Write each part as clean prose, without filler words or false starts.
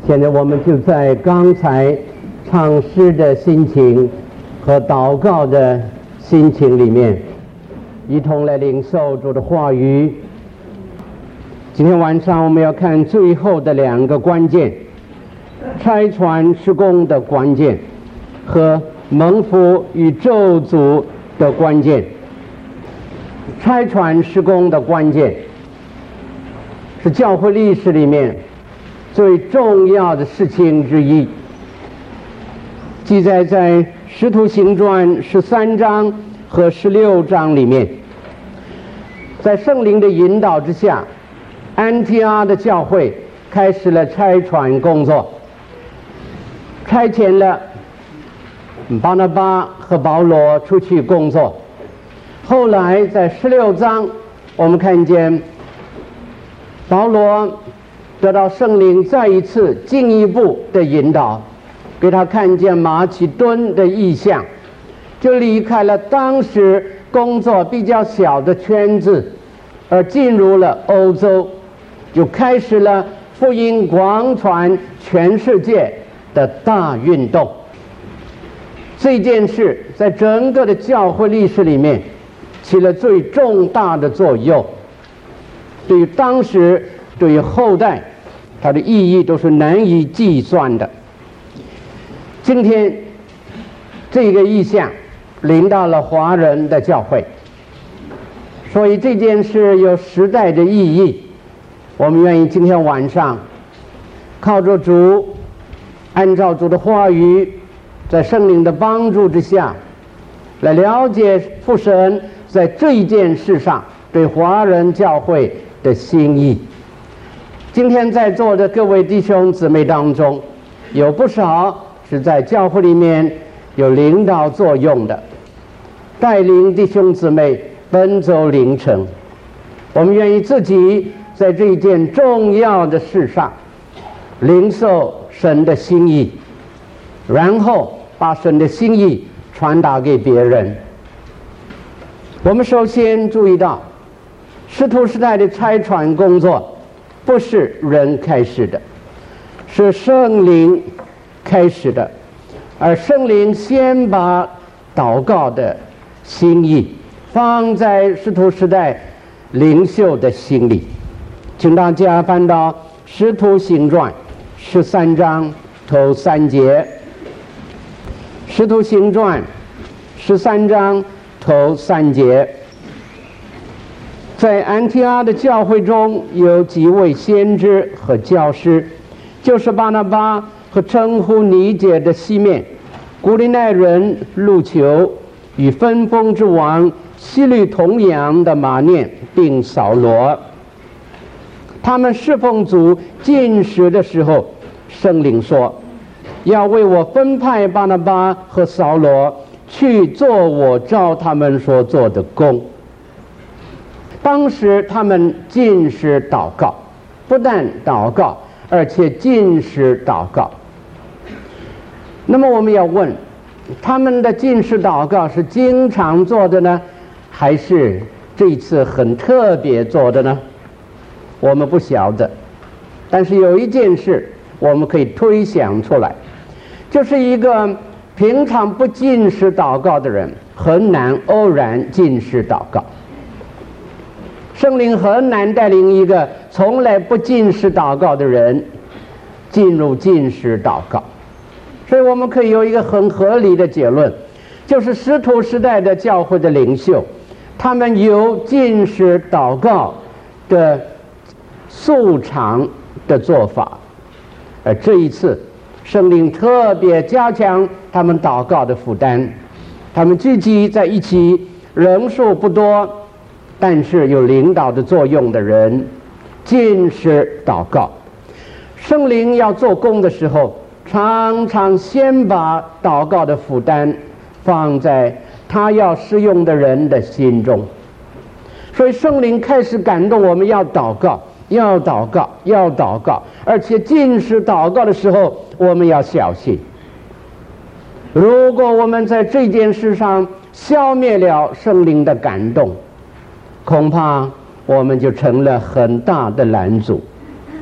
现在我们就在刚才唱诗的心情和祷告的心情里面，一同来领受主的话语。今天晚上我们要看最后的两个关键：拆船施工的关键和蒙福与咒诅的关键。拆船施工的关键是教会历史里面最重要的事情之一，记载在使徒行传13章和16章里面。在圣灵的引导之下，安提阿的教会开始了拆船工作，差遣了巴拿巴和保罗出去工作。后来在16章我们看见保罗得到圣灵再一次进一步的引导，给他看见马其顿的异象，就离开了当时工作比较小的圈子，而进入了欧洲，就开始了福音广传全世界的大运动。这件事在整个的教会历史里面起了最重大的作用，对于当时对于后代，它的意义都是难以计算的。今天这个意象临到了华人的教会，所以这件事有时代的意义。我们愿意今天晚上靠着主，按照主的话语，在圣灵的帮助之下，来了解父神在这一件事上对华人教会的心意。今天在座的各位弟兄姊妹当中，有不少是在教会里面有领导作用的，带领弟兄姊妹奔走灵程。我们愿意自己在这一件重要的事上领受神的心意，然后把神的心意传达给别人。我们首先注意到，使徒时代的拆船工作不是人开始的，是圣灵开始的，而圣灵先把祷告的心意放在使徒时代领袖的心里。请大家翻到使徒行传13章头3节。使徒行传13章头3节。在安提阿的教会中有几位先知和教师，就是巴拿巴和称呼尼结的西面、古利奈人路求与分封之王希律同养的马念并扫罗。他们侍奉主禁食的时候，圣灵说要为我分派巴拿巴和扫罗去做我照他们所做的工。当时他们禁食祷告，不但祷告，而且禁食祷告。那么我们要问，他们的禁食祷告是经常做的呢，还是这一次很特别做的呢？我们不晓得，但是有一件事我们可以推想出来，就是一个平常不禁食祷告的人很难偶然禁食祷告。圣灵很难带领一个从来不禁食祷告的人进入禁食祷告。所以我们可以有一个很合理的结论，就是使徒时代的教会的领袖，他们有禁食祷告的素常的做法，而这一次圣灵特别加强他们祷告的负担，他们聚集在一起，人数不多，但是有领导的作用的人禁食祷告。圣灵要做工的时候，常常先把祷告的负担放在他要使用的人的心中。所以圣灵开始感动我们要祷告，要祷告，要祷告，而且禁食祷告的时候我们要小心。如果我们在这件事上消灭了圣灵的感动，恐怕我们就成了很大的拦阻。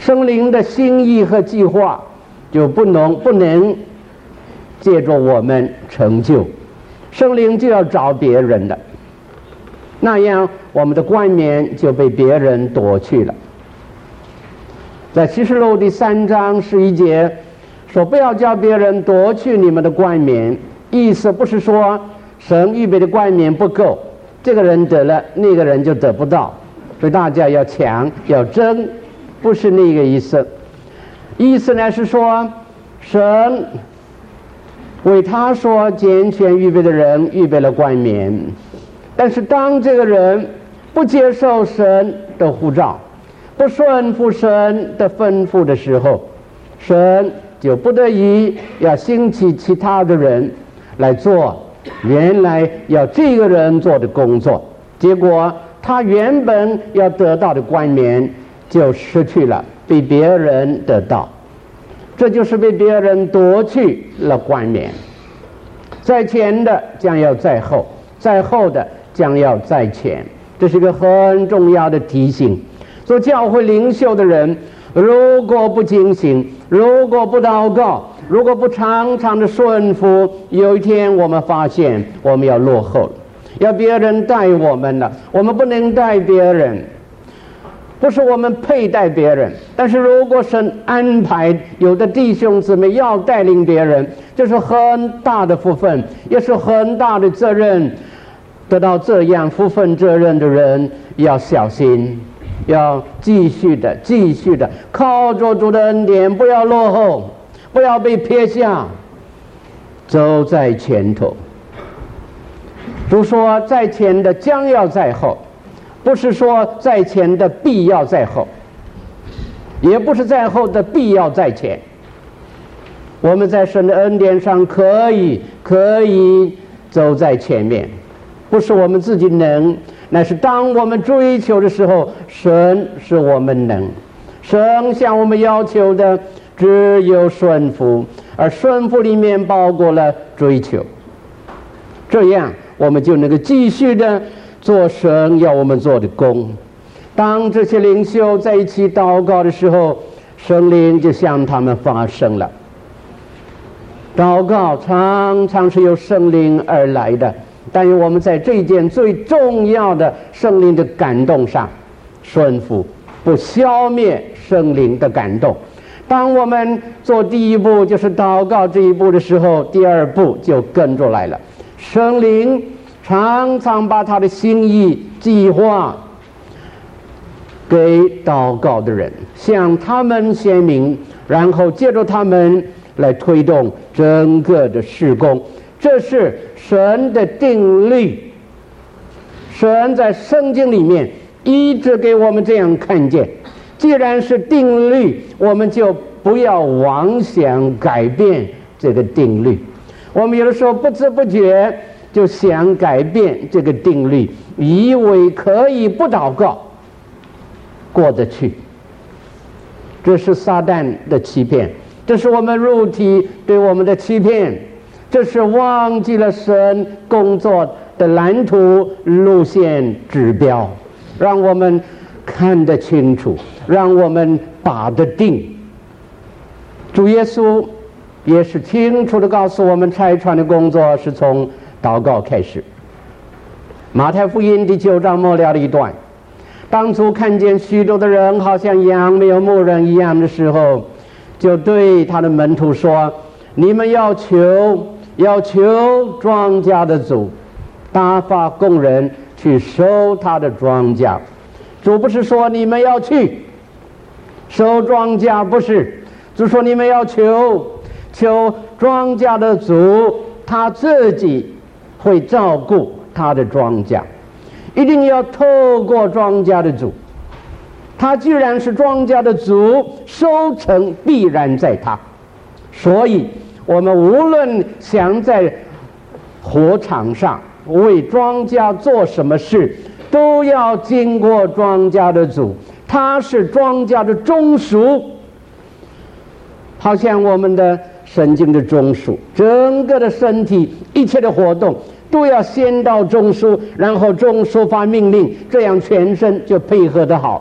圣灵的心意和计划就不能借着我们成就，圣灵就要找别人了，那样我们的冠冕就被别人夺去了。在启示录第3章11节说，不要叫别人夺去你们的冠冕，意思不是说神预备的冠冕不够，这个人得了那个人就得不到，所以大家要抢要争，不是那个意思。意思呢是说，神为他所拣选预备的人预备了冠冕，但是当这个人不接受神的呼召，不顺服神的吩咐的时候，神就不得已要兴起其他的人来做原来要这个人做的工作，结果他原本要得到的冠冕就失去了，被别人得到，这就是被别人夺去了冠冕。在前的将要在后，在后的将要在前，这是一个很重要的提醒。做教会领袖的人，如果不警醒，如果不祷告，如果不常常的顺服，有一天我们发现我们要落后了，要别人带我们了，我们不能带别人，不是我们配带别人，但是如果神安排有的弟兄姊妹要带领别人，这是很大的福分，也是很大的责任。得到这样福分责任的人要小心，要继续的靠着主的恩典，不要落后，不要被撇下，走在前头。主说在前的将要在后，不是说在前的必要在后，也不是在后的必要在前。我们在神的恩典上可以走在前面，不是我们自己能，乃是当我们追求的时候，神是我们能。神向我们要求的只有顺服，而顺服里面包括了追求，这样我们就能够继续的做神要我们做的工。当这些领袖在一起祷告的时候，圣灵就向他们发声了。祷告常常是由圣灵而来的，但是我们在这件最重要的圣灵的感动上顺服，不消灭圣灵的感动。当我们做第一步就是祷告这一步的时候，第二步就跟着来了。圣灵常常把他的心意计划给祷告的人，向他们显明，然后借着他们来推动整个的事工。这是神的定律，神在圣经里面一直给我们这样看见。既然是定律，我们就不要妄想改变这个定律。我们有的时候不知不觉就想改变这个定律，以为可以不祷告过得去，这是撒旦的欺骗，这是我们肉体对我们的欺骗，这是忘记了神工作的蓝图、路线、指标，让我们看得清楚，让我们把得定。主耶稣也是清楚地告诉我们，拆穿的工作是从祷告开始。马太福音第9章末了的一段，当主看见许多的人好像羊没有牧人一样的时候，就对他的门徒说：你们要求庄稼的主打发工人去收他的庄稼。主不是说你们要去收庄稼，不是，主说你们要求庄稼的主，他自己会照顾他的庄稼，一定要透过庄稼的主。他既然是庄稼的主，收成必然在他。所以我们无论想在火场上为庄稼做什么事，都要经过庄稼的主，他是庄稼的中属，好像我们的神经的中枢，整个的身体一切的活动都要先到中枢，然后中枢发命令，这样全身就配合得好。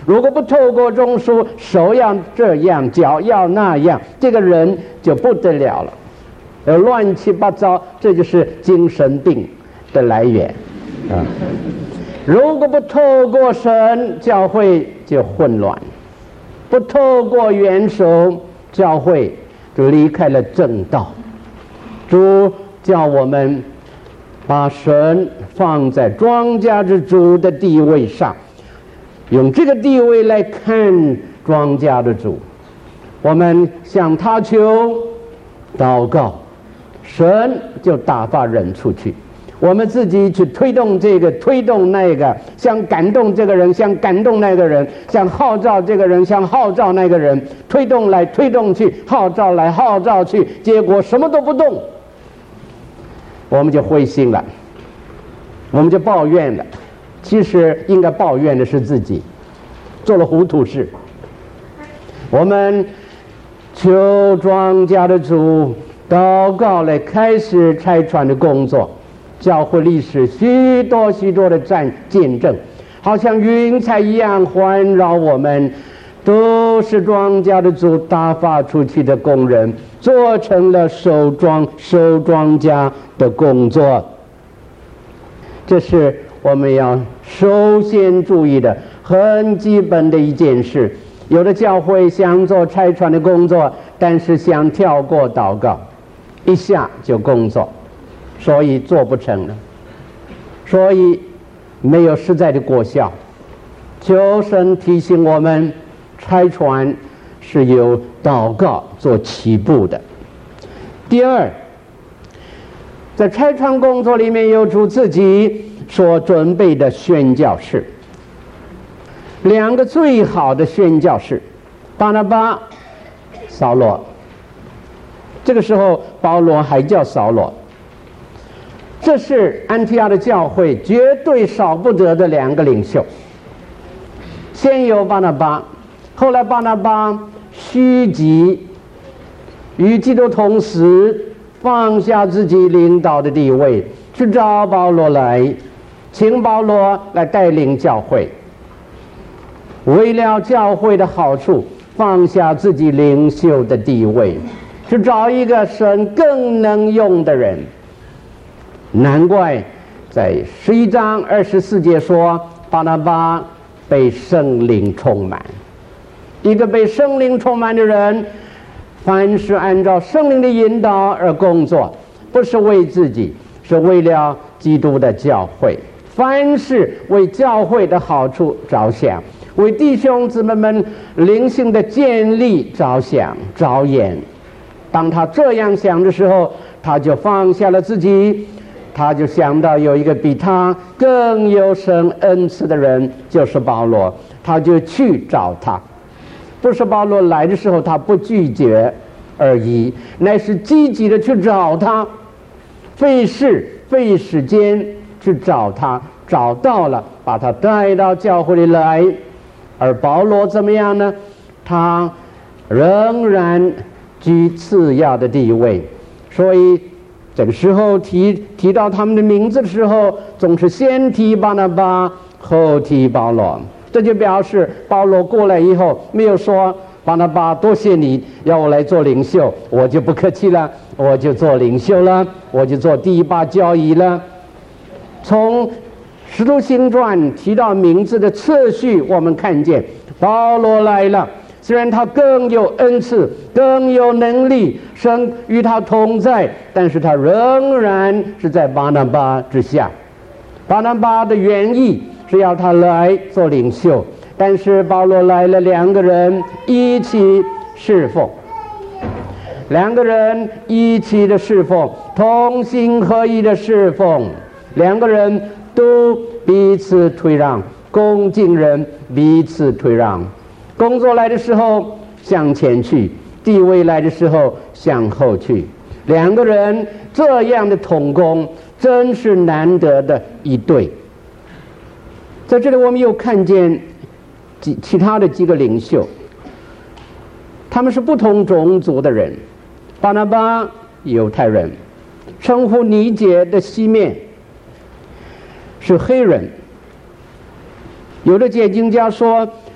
如果不透过中枢，手要这样，脚要那样，这个人就不得了了，乱七八糟，这就是精神病的来源啊。如果不透过神，教会就混乱；不透过元首，教会就离开了正道。主叫我们把神放在庄稼之主的地位上，用这个地位来看庄稼的主。我们向他求祷告，神就打发人出去。我们自己去推动这个，推动那个，想感动这个人，想感动那个人，想号召这个人，想号召那个人，推动来推动去，号召来号召去，结果什么都不动，我们就灰心了，我们就抱怨了。其实应该抱怨的是自己做了糊涂事。我们求庄稼的主祷告来开始拆穿的工作。教会历史许多许多的见证，好像云彩一样环绕我们，都是庄稼的主打发出去的工人，做成了收庄稼的工作。这是我们要首先注意的很基本的一件事。有的教会想做拆穿的工作，但是想跳过祷告，一下就工作，所以做不成了，所以没有实在的果效。求神提醒我们，拆穿是由祷告做起步的。第二，在拆穿工作里面有主自己所准备的宣教士，两个最好的宣教士，巴拿巴、扫罗。这个时候保罗还叫扫罗。这是安提阿的教会绝对少不得的两个领袖。先有巴拿巴，后来巴拿巴虚己，与基督同死，放下自己领导的地位，去找保罗来，请保罗来带领教会。为了教会的好处，放下自己领袖的地位，去找一个神更能用的人。难怪在11章24节说，巴拿巴被圣灵充满。一个被圣灵充满的人，凡是按照圣灵的引导而工作，不是为自己，是为了基督的教会。凡是为教会的好处着想，为弟兄姊妹们灵性的建立着想着眼。当他这样想的时候，他就放下了自己，他就想到有一个比他更有神恩赐的人，就是保罗，他就去找他。不是保罗来的时候他不拒绝而已，乃是积极的去找他，费事费时间去找他，找到了，把他带到教会里来。而保罗怎么样呢？他仍然居次要的地位，所以这个时候提到他们的名字的时候，总是先提巴拿巴，后提保罗。这就表示保罗过来以后，没有说巴拿巴多谢你要我来做领袖，我就不客气了，我就做领袖了，我就做第一把交椅了。从使徒行传提到名字的次序，我们看见保罗来了，虽然他更有恩赐，更有能力，神与他同在，但是他仍然是在巴拿巴之下。巴拿巴的原意是要他来做领袖，但是保罗来了，两个人一起侍奉，两个人一起的侍奉，同心合一的侍奉，两个人都彼此退让，恭敬人彼此退让。工作来的时候向前去，地位来的时候向后去。两个人这样的同工，真是难得的一对。在这里我们又看见其他的几个领袖，他们是不同种族的人。巴拿巴犹太人，称呼尼结的西面是黑人。有的解经家说，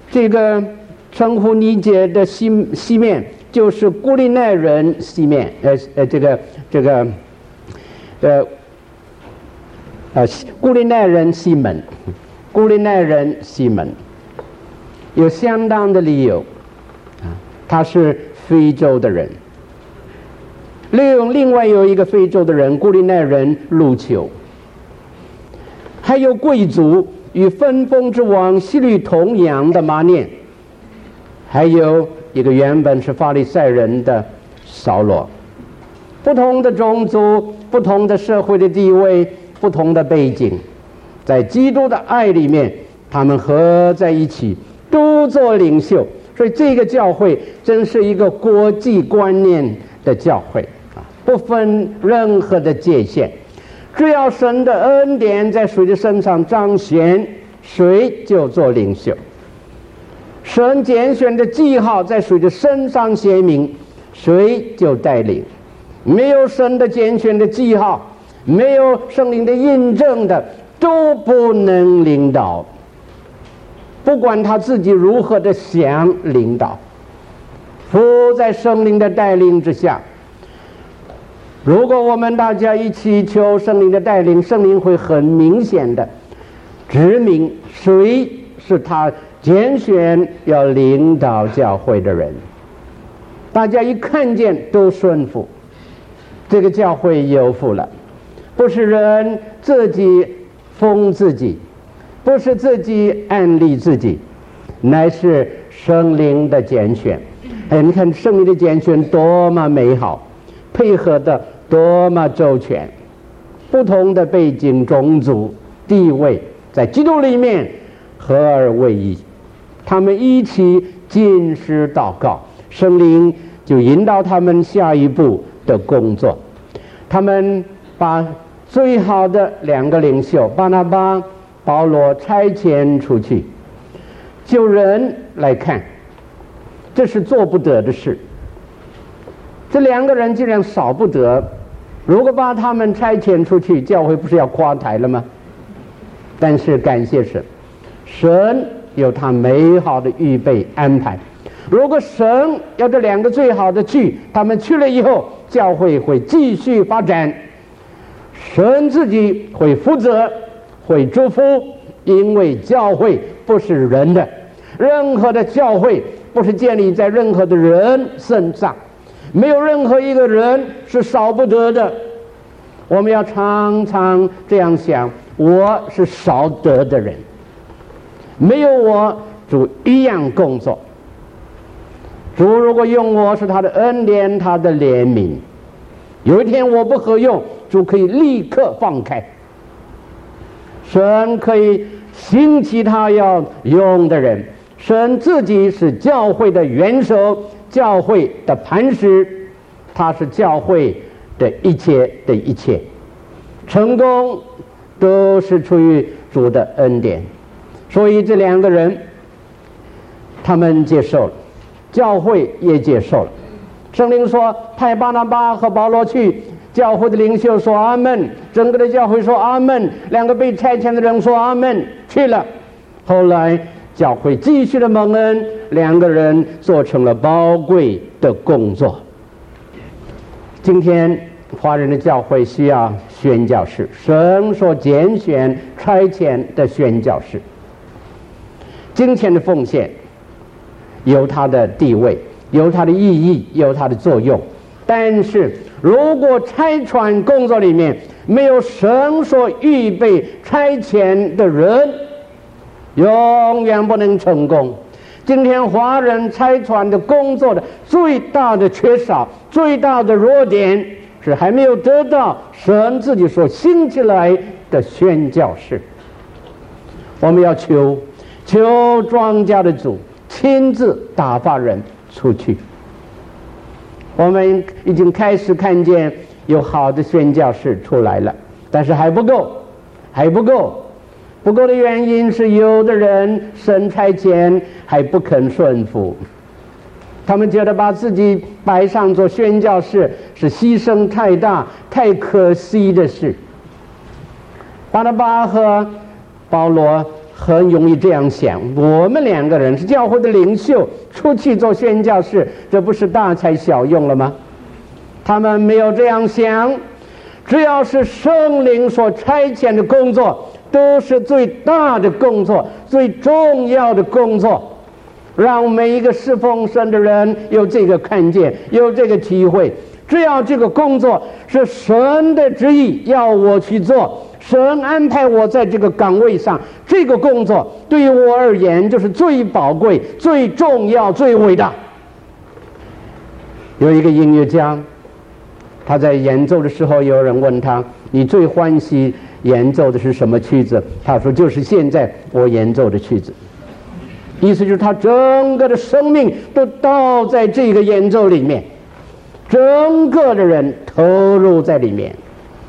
这个称呼尼结的西面就是古利奈人西面，古利奈人西门，古利奈人西门有相当的理由他是非洲的人。另外有一个非洲的人，古利奈人路丘，还有贵族与分封之王希律同样的马念，还有一个原本是法利赛人的扫罗。不同的种族，不同的社会的地位，不同的背景，在基督的爱里面，他们合在一起，都做领袖。所以这个教会真是一个国际观念的教会不分任何的界限，只要神的恩典在谁的身上彰显，谁就做领袖。神拣选的记号在谁的身上显明，谁就带领。没有神的拣选的记号，没有圣灵的印证的，都不能领导。不管他自己如何的想领导，不在圣灵的带领之下。如果我们大家一起求圣灵的带领，圣灵会很明显的指明谁是他拣选要领导教会的人，大家一看见都顺服，这个教会有福了。不是人自己封自己，不是自己安利自己，乃是圣灵的拣选。你看圣灵的拣选多么美好，配合的多么周全，不同的背景、种族、地位，在基督里面合而为一。他们一起禁食祷告，圣灵就引导他们下一步的工作。他们把最好的两个领袖巴拿巴、保罗差遣出去，就人来看，这是做不得的事。这两个人既然少不得，如果把他们差遣出去，教会不是要垮台了吗？但是感谢神，神有他美好的预备安排。如果神要这两个最好的去，他们去了以后，教会会继续发展，神自己会负责，会祝福。因为教会不是人的，任何的教会不是建立在任何的人身上，没有任何一个人是少不得的。我们要常常这样想，我是少得的人，没有我主一样工作。主如果用我，是他的恩典，他的怜悯。有一天我不合用，主可以立刻放开。神可以兴起他要用的人，神自己是教会的元首，教会的磐石，他是教会的一切的一切，成功都是出于主的恩典。所以这两个人他们接受了，教会也接受了。圣灵说派巴拿巴和保罗去，教会的领袖说阿们，整个的教会说阿们，两个被差遣的人说阿们，去了。后来教会继续的蒙恩，两个人做成了宝贵的工作。今天华人的教会需要宣教士，神所拣选差遣的宣教士。金钱的奉献有它的地位，有它的意义，有它的作用，但是如果差传工作里面没有神所预备差遣的人，永远不能成功。今天华人差传的工作的最大的缺少，最大的弱点是还没有得到神自己所兴起来的宣教士。我们要求庄稼的主亲自打发人出去。我们已经开始看见有好的宣教士出来了，但是还不够。不够的原因是有的人神差遣还不肯顺服，他们觉得把自己摆上做宣教士是牺牲太大太可惜的事。巴拿巴和保罗很容易这样想，我们2个人是教会的领袖，出去做宣教士，这不是大材小用了吗？他们没有这样想，只要是圣灵所差遣的工作，都是最大的工作，最重要的工作，让每一个侍奉神的人有这个看见，有这个体会。只要这个工作是神的旨意要我去做，神安排我在这个岗位上，这个工作对于我而言就是最宝贵、最重要、最伟大。有一个音乐家，他在演奏的时候，有人问他：你最欢喜演奏的是什么曲子？他说：就是现在我演奏的曲子。意思就是他整个的生命都倒在这个演奏里面，整个的人投入在里面。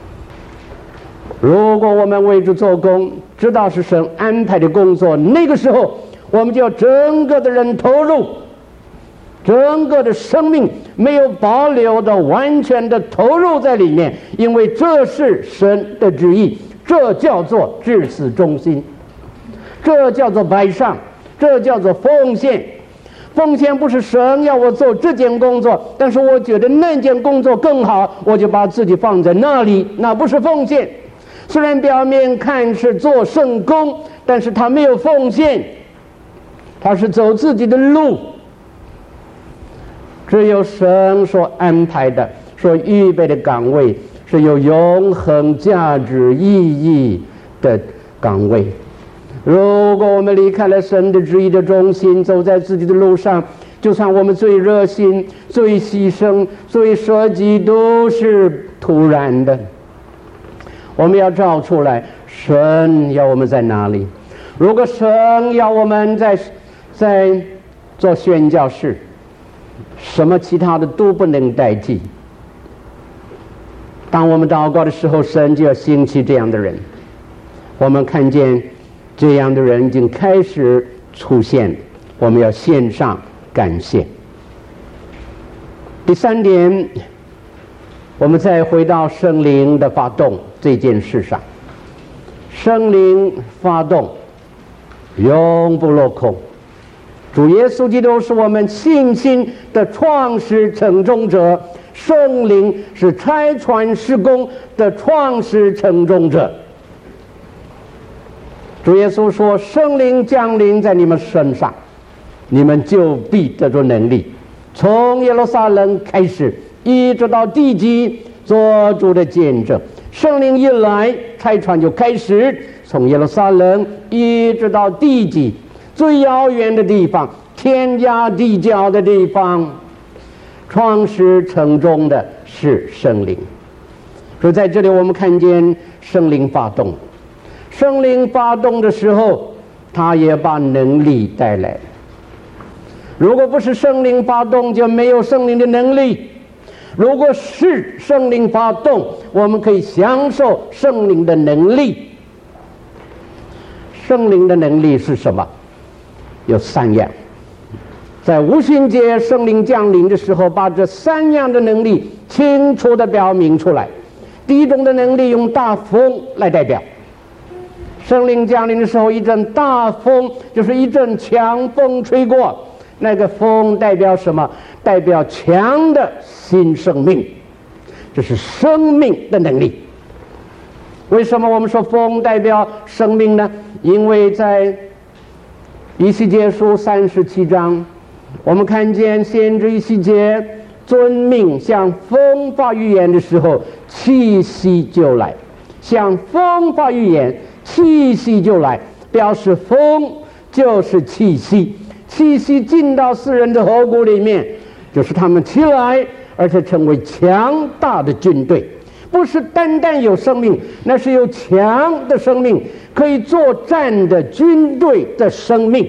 如果我们为主做工，知道是神安排的工作，那个时候我们就要整个的人投入，整个的生命没有保留的完全的投入在里面，因为这是神的旨意，这叫做至死忠心，这叫做摆上，这叫做奉献。奉献不是神要我做这件工作，但是我觉得那件工作更好，我就把自己放在那里，那不是奉献。虽然表面看是做圣工，但是他没有奉献，他是走自己的路。只有神所安排的、所预备的岗位，是有永恒价值意义的岗位。如果我们离开了神的旨意的中心，走在自己的路上，就算我们最热心、最牺牲、最舍己，都是突然的。我们要找出来，神要我们在哪里。如果神要我们在做宣教士，什么其他的都不能代替。当我们祷告的时候，神就要兴起这样的人。我们看见这样的人已经开始出现，我们要献上感谢。第3点，我们再回到圣灵的发动这件事上。圣灵发动永不落空。主耶稣基督是我们信心的创始成终者，圣灵是差传事工的创始成终者。主耶稣说：圣灵降临在你们身上，你们就必得着能力，从耶路撒冷开始一直到地极做主的见证。圣灵一来，差传就开始，从耶路撒冷一直到地极最遥远的地方，天涯地角的地方，创始成终的是圣灵。所以在这里我们看见圣灵发动，圣灵发动的时候，他也把能力带来。如果不是圣灵发动，就没有圣灵的能力。如果是圣灵发动，我们可以享受圣灵的能力。圣灵的能力是什么？有3样。在五旬节圣灵降临的时候，把这3样的能力清楚地表明出来。第一种的能力用大风来代表。圣灵降临的时候，一阵大风就是一阵强风吹过，那个风代表什么？代表强的新生命，这是生命的能力。为什么我们说风代表生命呢？因为在以西结书37章，我们看见先知以西结遵命向风发预言的时候，气息就来。向风发预言，气息就来，表示风就是气息，气息进到世人的喉骨里面，就是他们起来，而且成为强大的军队。不是单单有生命，那是有强的生命，可以作战的军队的生命，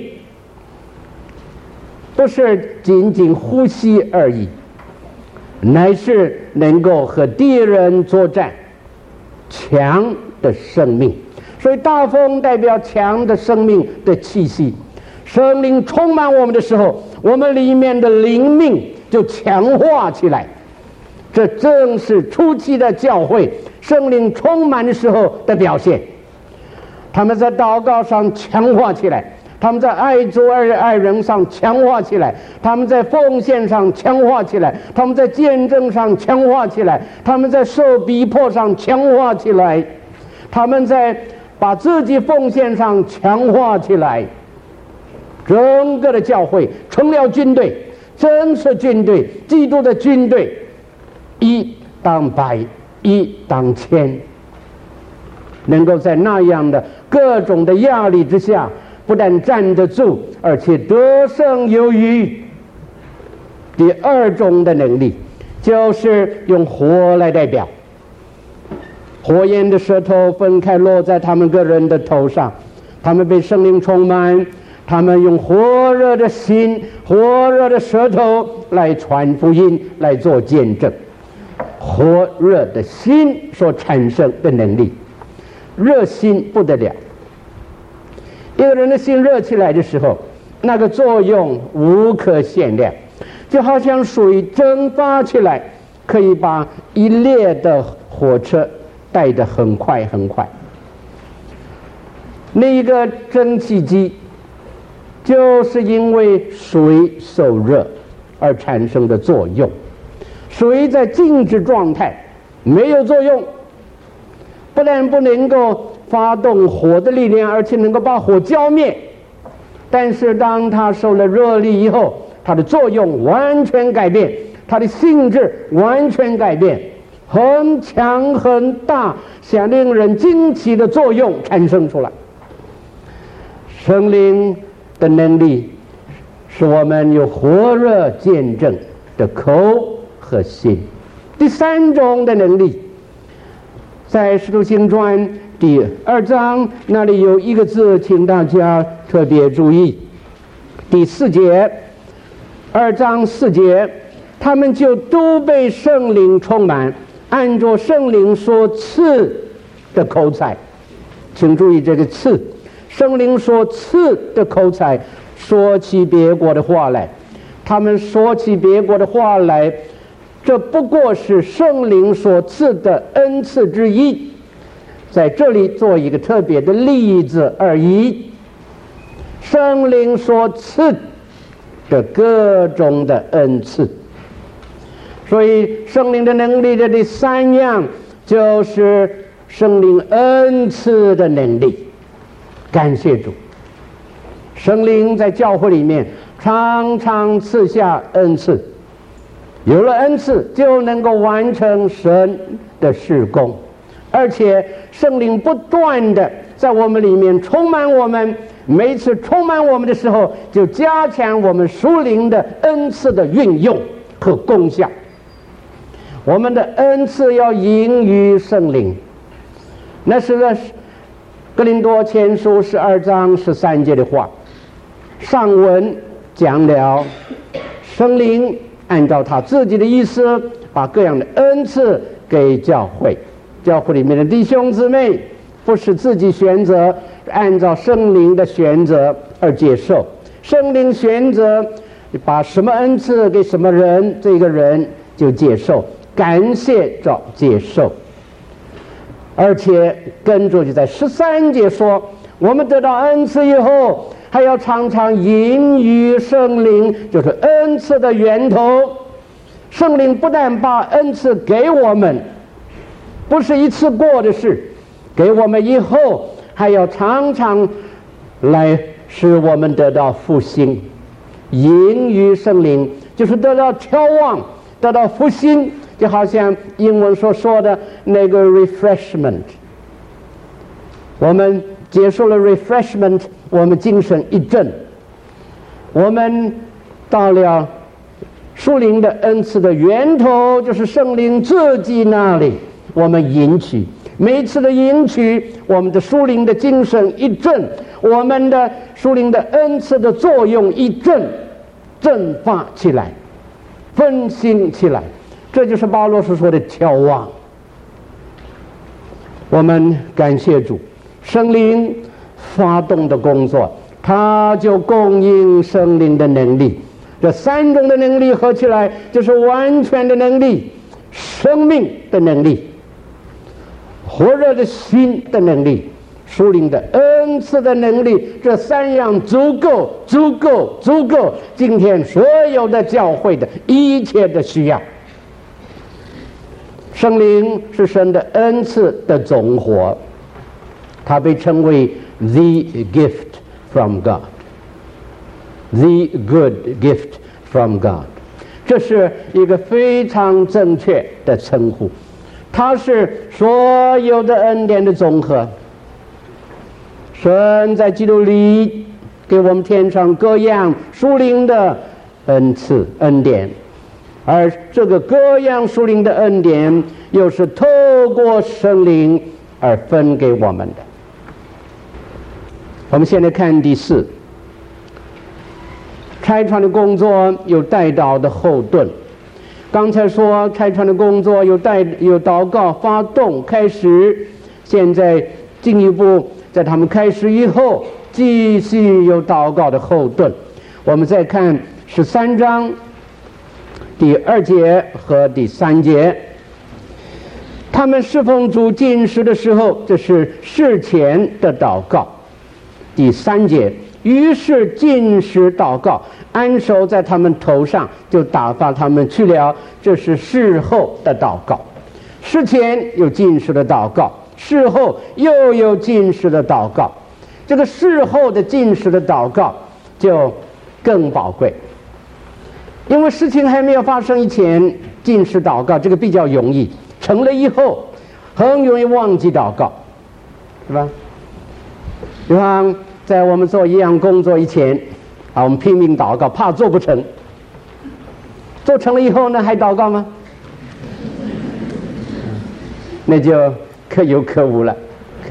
不是仅仅呼吸而已，乃是能够和敌人作战，强的生命。所以大风代表强的生命的气息，圣灵充满我们的时候，我们里面的灵命就强化起来。这正是初期的教会圣灵充满的时候的表现。 他们在祷告上强化起来，他们在爱主爱人上强化起来，他们在奉献上强化起来，他们在见证上强化起来，他们在受逼迫上强化起来，他们在把自己奉献上强化起来。整个的教会成了军队，真是军队，基督的军队，一当百，一当千，能够在那样的各种的压力之下，不但站得住，而且得胜有余。第二种的能力，就是用火来代表，火焰的舌头分开落在他们个人的头上，他们被圣灵充满，他们用火热的心、火热的舌头来传福音，来做见证。火热的心所产生的能力，热心不得了。一个人的心热起来的时候，那个作用无可限量，就好像水蒸发起来，可以把一列的火车带得很快很快。那一个蒸汽机就是因为水受热而产生的作用。水在静止状态没有作用，不但不能够发动火的力量，而且能够把火浇灭，但是当它受了热力以后，它的作用完全改变，它的性质完全改变，很强很大，像令人惊奇的作用产生出来。圣灵的能力使我们有火热见证的口和心。第三种的能力，在使徒行传第2章那里有一个字，请大家特别注意，第4节，2章4节，他们就都被圣灵充满，按照圣灵所赐的口才。请注意这个赐，圣灵所赐的口才，说起别国的话来。他们说起别国的话来，这不过是圣灵所赐的恩赐之一，在这里做一个特别的例子而已。圣灵所赐的各种的恩赐，所以圣灵的能力的第三样就是圣灵恩赐的能力。感谢主，圣灵在教会里面常常赐下恩赐，有了恩赐就能够完成神的事工，而且圣灵不断的在我们里面充满我们，每一次充满我们的时候，就加强我们属灵的恩赐的运用和功效。我们的恩赐要盈于圣灵，那是哥林多前书12章13节的话。上文讲了圣灵按照他自己的意思，把各样的恩赐给教会，教会里面的弟兄姊妹不是自己选择，按照圣灵的选择而接受。圣灵选择把什么恩赐给什么人，这个人就接受，感谢着接受。而且跟着就在13节说，我们得到恩赐以后，还要常常盈于圣灵，就是恩赐的源头。圣灵不但把恩赐给我们，不是一次过的事，给我们以后还要常常来使我们得到复兴。盈于圣灵就是得到眺望，得到复兴，就好像英文所说的那个 refreshment。 我们接受了 refreshment， 我们精神一振，我们到了属灵的恩赐的源头，就是圣灵自己那里，我们迎取，每一次的迎取，我们的属灵的精神一振，我们的属灵的恩赐的作用一振发起来，分兴起来，这就是保罗所说的眺望。我们感谢主，圣灵发动的工作，他就供应圣灵的能力。这三种的能力合起来，就是完全的能力，生命的能力，火热的心的能力， 属灵的恩赐的能力，这三样足够，今天所有的教会的一切的需要。圣灵是神的恩赐的总和，它被称为 the gift from God，the good gift from God， 这是一个非常正确的称呼，它是所有的恩典的总和。神在基督里给我们天上各样属灵的恩赐恩典，而这个各样属灵的恩典又是透过圣灵而分给我们的。我们现在看第4，拆穿的工作有代祷的后盾。刚才说拆穿的工作有祷告发动开始，现在进一步在他们开始以后继续有祷告的后盾。我们再看13章第2节和第3节，他们侍奉主禁食的时候，这是事前的祷告。第3节，于是禁食祷告，按手在他们头上，就打发他们去了，这是事后的祷告。事前有禁食的祷告，事后又有禁食的祷告。这个事后的禁食的祷告就更宝贵，因为事情还没有发生以前禁食祷告这个比较容易，成了以后很容易忘记祷告，是吧？比方在我们做一样工作以前我们拼命祷告，怕做不成，做成了以后呢还祷告吗？那就可有可无了。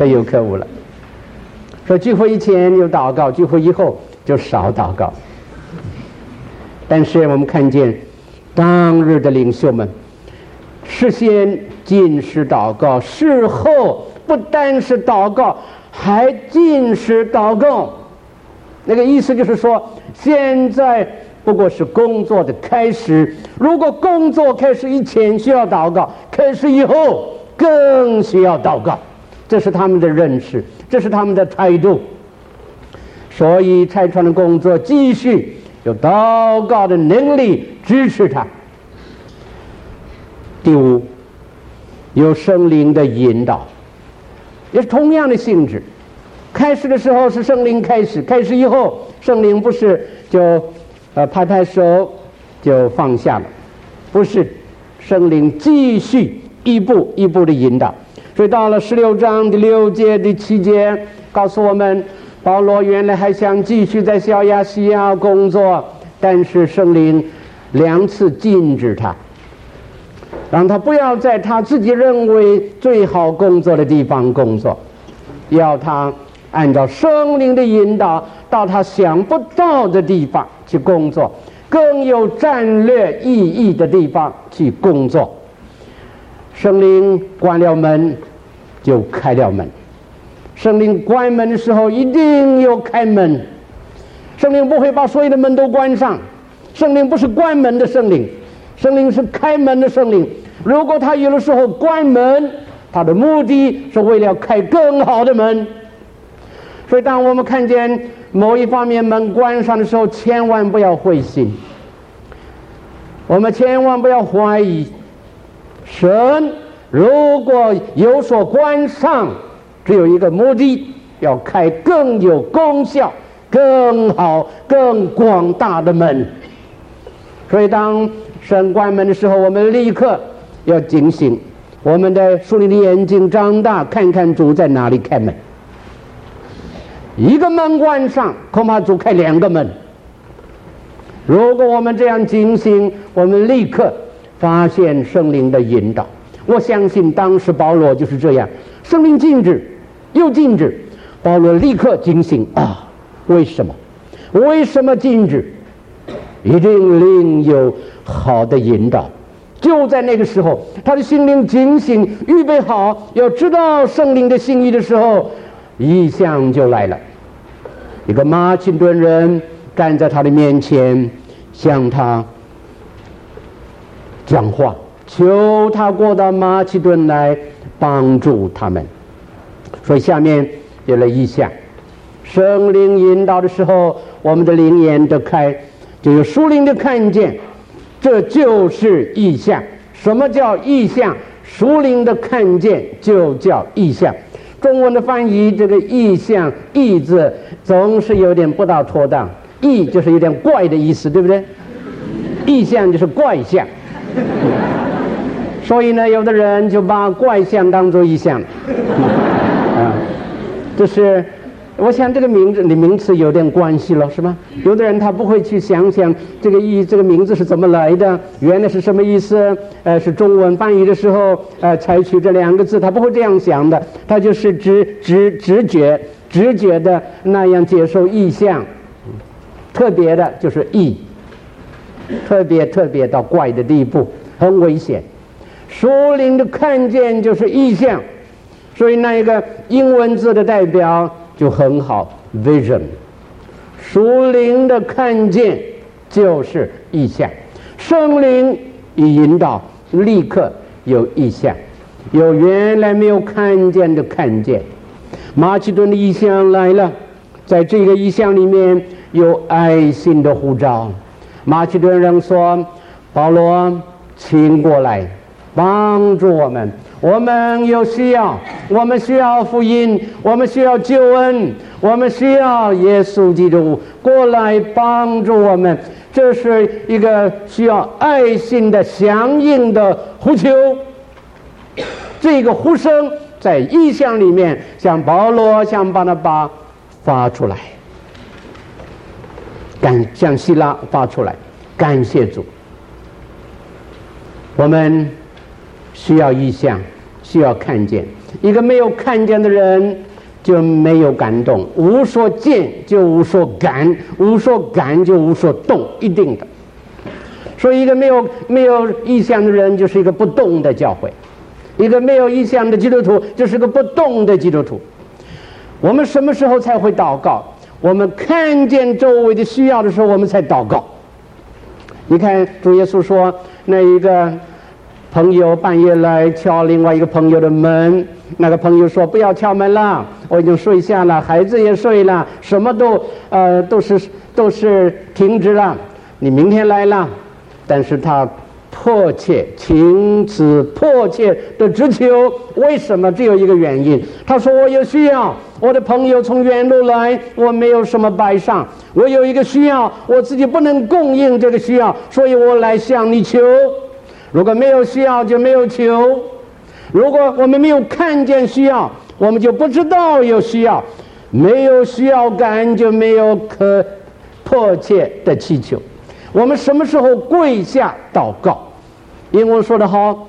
说聚会以前有祷告，聚会以后就少祷告。但是我们看见当日的领袖们事先禁食祷告，事后不单是祷告，还禁食祷告。那个意思就是说，现在不过是工作的开始，如果工作开始以前需要祷告，开始以后更需要祷告，这是他们的认识，这是他们的态度。所以拆穿的工作继续有祷告的能力支持他。第5，有圣灵的引导，也是同样的性质。开始的时候是圣灵开始，开始以后圣灵不是就拍拍手就放下了，不是，圣灵继续一步一步的引导。所以到了16章第6节第7节告诉我们，保罗原来还想继续在小亚细亚工作，但是圣灵2次禁止他，让他不要在他自己认为最好工作的地方工作，要他按照圣灵的引导到他想不到的地方去工作，更有战略意义的地方去工作。圣灵关了门就开了门，圣灵关门的时候一定有开门，圣灵不会把所有的门都关上，圣灵不是关门的圣灵，圣灵是开门的圣灵。如果他有的时候关门，他的目的是为了开更好的门。所以当我们看见某一方面门关上的时候，千万不要灰心，我们千万不要怀疑。神如果有所关上，只有一个目的，要开更有功效、更好、更广大的门。所以当神关门的时候，我们立刻要警醒，我们的属灵的眼睛张大，看看主在哪里开门。一个门关上，恐怕主开2个门。如果我们这样警醒，我们立刻发现圣灵的引导。我相信当时保罗就是这样，圣灵禁止又禁止，保罗立刻警醒为什么禁止？一定另有好的引导。就在那个时候，他的心灵警醒，预备好要知道圣灵的心意的时候，异象就来了。一个马其顿人站在他的面前，向他讲话，求他过到马其顿来帮助他们。所以下面有了意象。圣灵引导的时候，我们的灵眼得开，就有属灵的看见，这就是意象。什么叫意象？属灵的看见就叫意象。中文的翻译，这个意象“意”字总是有点不大妥当，“意”就是有点怪的意思，对不对？意象就是怪象，所以呢，有的人就把怪象当作意象，这是。我想这个名词有点关系了，是吧？有的人他不会去想想这个名字是怎么来的，原来是什么意思？是中文翻译的时候采取这两个字，他不会这样想的，他就是直觉的那样接受意象。特别的就是意，特别到怪的地步，很危险。属灵的看见就是意象，所以那一个英文字的代表就很好 ，vision。属灵的看见就是意象，圣灵一引导，立刻有意象，有原来没有看见的看见。马其顿的意象来了，在这个意象里面有爱心的呼召。马其顿人说：“保罗，请过来，帮助我们。我们有需要，我们需要福音，我们需要救恩，我们需要耶稣基督过来帮助我们。”这是一个需要爱心的响应的呼求。这个呼声在意象里面向保罗、向巴拿巴发出来，向希拉发出来，感谢主。我们需要意象，需要看见。一个没有看见的人就没有感动，无所见就无所感，无所感就无所动，一定的。所以一个没有意象的人就是一个不动的教会，一个没有意象的基督徒就是个不动的基督徒。我们什么时候才会祷告？我们看见周围的需要的时候，我们才祷告。你看主耶稣说，那一个朋友半夜来敲另外一个朋友的门，那个朋友说：“不要敲门了，我已经睡下了，孩子也睡了，什么都是停止了，你明天来了。”但是他迫切情辞迫切的直求，为什么？只有一个原因，他说：“我有需要，我的朋友从远路来，我没有什么摆上，我有一个需要，我自己不能供应这个需要，所以我来向你求。如果没有需要就没有求，如果我们没有看见需要，我们就不知道有需要，没有需要感就没有可迫切的祈求。我们什么时候跪下祷告？英文说得好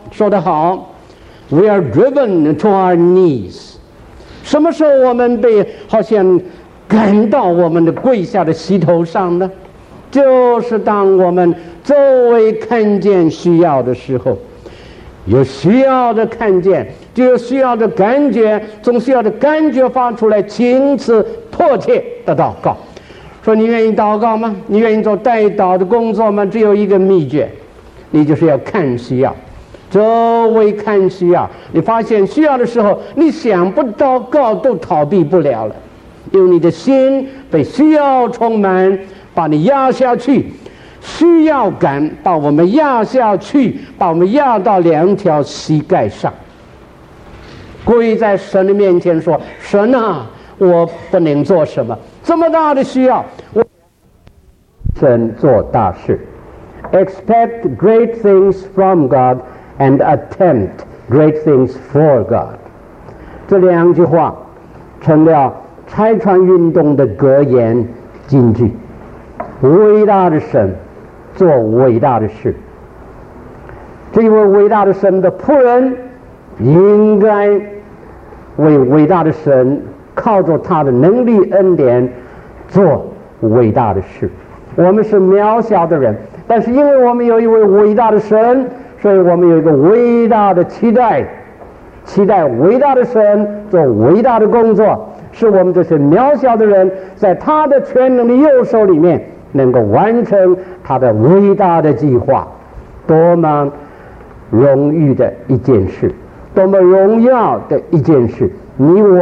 ，We are driven to our knees。什么时候我们被好像赶到我们的跪下的膝头上呢？就是当我们周围看见需要的时候，有需要的看见，就有需要的感觉，从需要的感觉发出来，情辞迫切的祷告。说你愿意祷告吗？你愿意做代祷的工作吗？只有一个秘诀，你就是要看需要，周围看需要。你发现需要的时候，你想不祷告都逃避不了了，因为你的心被需要充满，把你压下去，需要感把我们压下去，把我们压到两条膝盖上，跪在神的面前说：“神啊，我不能做什么，这么大的需要，我神做大事。Expect great things from God and attempt great things for God。”这两句话成了拆穿运动的格言金句。伟大的神做伟大的事，这位伟大的神的仆人应该为伟大的神靠着他的能力恩典做伟大的事。我们是渺小的人，但是因为我们有一位伟大的神，所以我们有一个伟大的期待伟大的神做伟大的工作，使我们这些渺小的人在他的全能的右手里面能够完成他的伟大的计划。多么荣誉的一件事，多么荣耀的一件事！你我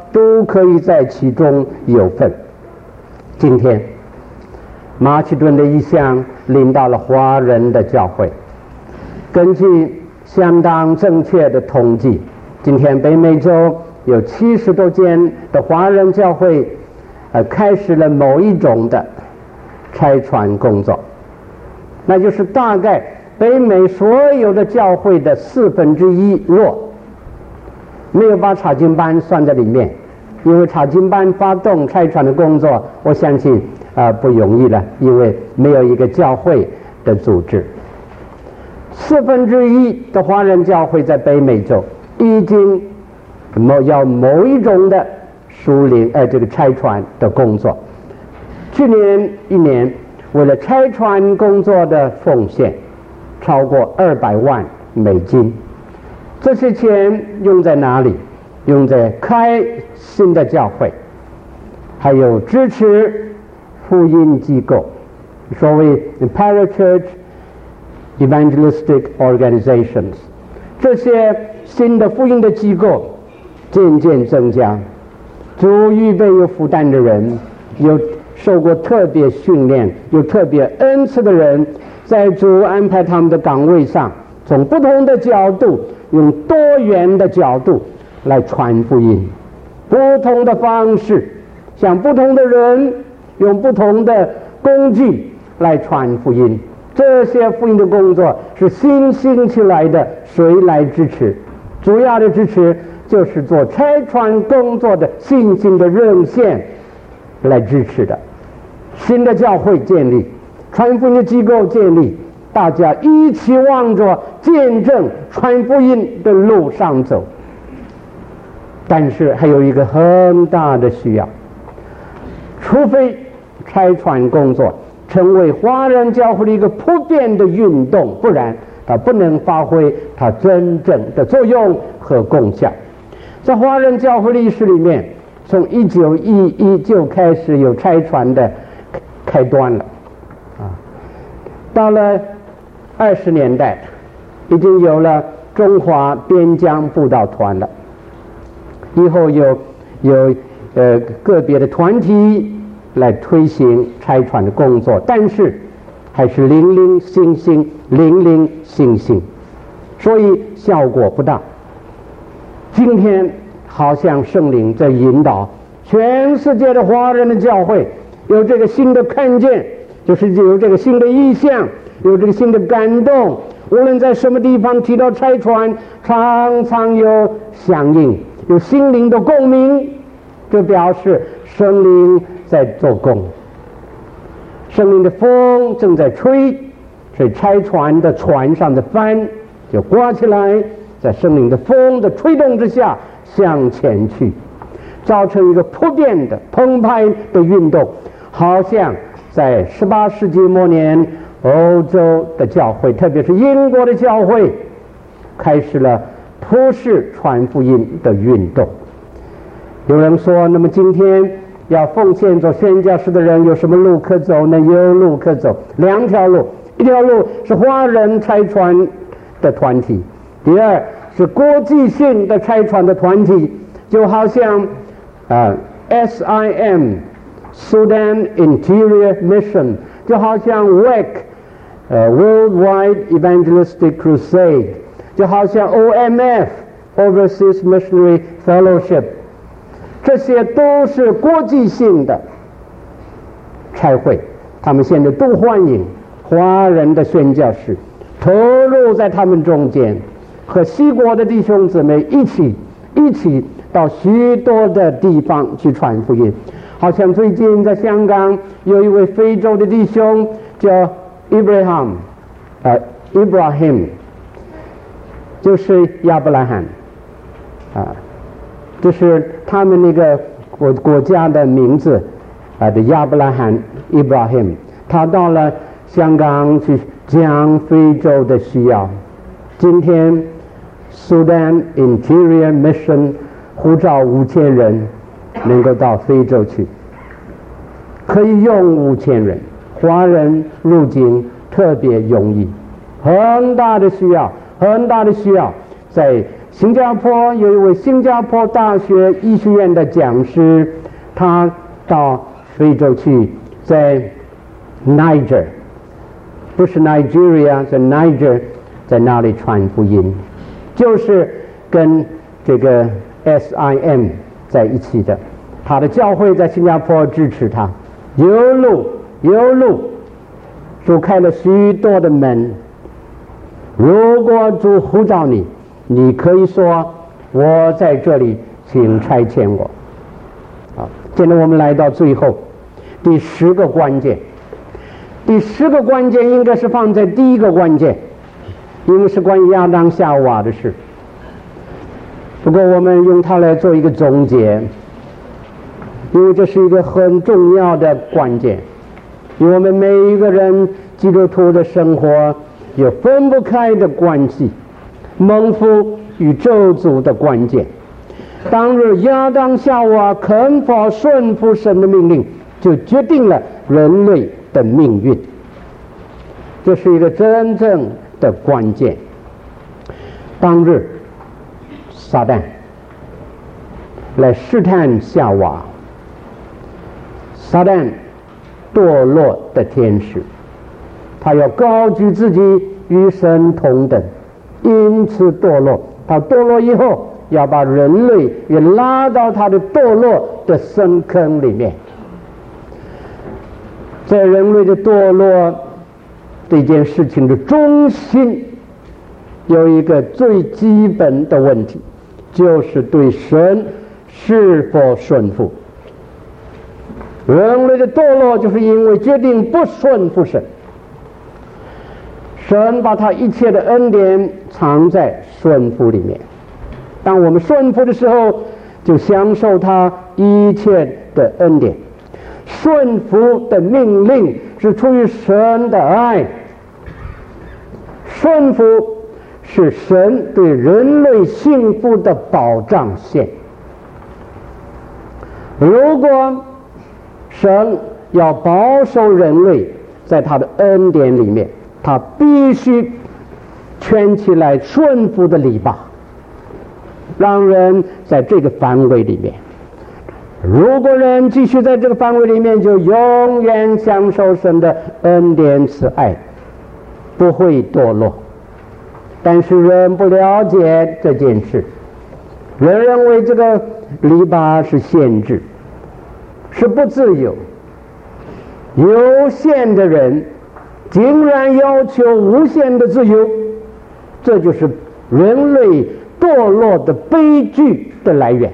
都可以在其中有份。今天马其顿的异象临到了华人的教会，根据相当正确的统计，今天北美洲有70多间的华人教会开始了某一种的差传工作，那就是大概北美所有的教会的1/4弱，没有把查经班算在里面，因为查经班发动差传的工作，我相信不容易了，因为没有一个教会的组织。1/4的华人教会在北美洲已经有某一种的属灵这个差传的工作。去年一年为了差传工作的奉献超过200万美金，这些钱用在哪里？用在开新的教会，还有支持福音机构，所谓 parachurch evangelistic organizations。 这些新的福音的机构渐渐增加，主预备有负担的人，有受过特别训练有特别恩赐的人，在主安排他们的岗位上，从不同的角度，用多元的角度来传福音，不同的方式，向不同的人用不同的工具来传福音。这些福音的工作是新兴起来的，谁来支持？主要的支持就是做差传工作的新兴的热线来支持的。新的教会建立，传福音的机构建立，大家一起往着见证传福音的路上走。但是还有一个很大的需要，除非差传工作成为华人教会的一个普遍的运动，不然它不能发挥它真正的作用和功效。在华人教会历史里面，从1911就开始有差传的开端了到了20年代已经有了中华边疆布道团了，以后有个别的团体来推行差传的工作，但是还是零零星星，所以效果不大。今天好像圣灵在引导全世界的华人的教会有这个新的看见，就是有这个新的意向，有这个新的感动，无论在什么地方提到差传，常常有响应，有心灵的共鸣，这表示圣灵在做工，圣灵的风正在吹，所以差传的船上的帆就刮起来，在圣灵的风的吹动之下向前去，造成一个普遍的澎湃的运动，好像在18世纪末年欧洲的教会，特别是英国的教会，开始了普世传福音的运动。有人说，那么今天要奉献做宣教士的人有什么路可走呢？有路可走，两条路，一条路是华人差传的团体，第二是国际性的差传的团体，就好像SIM Sudan Interior Mission， 就好像 WEC Worldwide Evangelistic Crusade， 就好像 OMF Overseas Missionary Fellowship， 这些都是国际性的差会，他们现在都欢迎华人的宣教士投入在他们中间，和西国的弟兄姊妹一起到许多的地方去传福音。好像最近在香港有一位非洲的弟兄叫 Ibrahim， 就是亚伯拉罕就是他们那个国家的名字的亚伯拉罕 Ibrahim， 他到了香港去讲非洲的需要。今天 Sudan Interior Mission 呼召5000人能够到非洲去，可以用5000人，华人入境特别容易，很大的需要，在新加坡有一位新加坡大学医学院的讲师，他到非洲去，在 Niger， 不是 Nigeria， 在 Niger， 在那里传福音，就是跟这个 SIM 在一起的。他的教会在新加坡支持他，有路，主开了许多的门。如果主呼召你，你可以说我在这里，请差遣我。好，现在我们来到最后第10个关键。第10个关键应该是放在第1个关键，因为是关于亚当夏娃的事。不过我们用它来做一个总结，因为这是一个很重要的关键，因为我们每一个人基督徒的生活有分不开的关系，蒙福与咒诅的关键。当日亚当夏娃肯否顺服神的命令，就决定了人类的命运，这是一个真正的关键。当日撒旦来试探夏娃，撒旦堕落的天使，他要高举自己与神同等，因此堕落。他堕落以后，要把人类也拉到他的堕落的深坑里面。在人类的堕落这件事情的中心，有一个最基本的问题，就是对神是否顺服。人类的堕落就是因为决定不顺服神。神把他一切的恩典藏在顺服里面，当我们顺服的时候，就享受他一切的恩典。顺服的命令是出于神的爱，顺服是神对人类幸福的保障线。如果神要保守人类在他的恩典里面，他必须圈起来顺服的篱笆，让人在这个范围里面。如果人继续在这个范围里面，就永远享受神的恩典慈爱，不会堕落。但是人不了解这件事，人认为这个篱笆是限制，是不自由。有限的人竟然要求无限的自由，这就是人类堕落的悲剧的来源。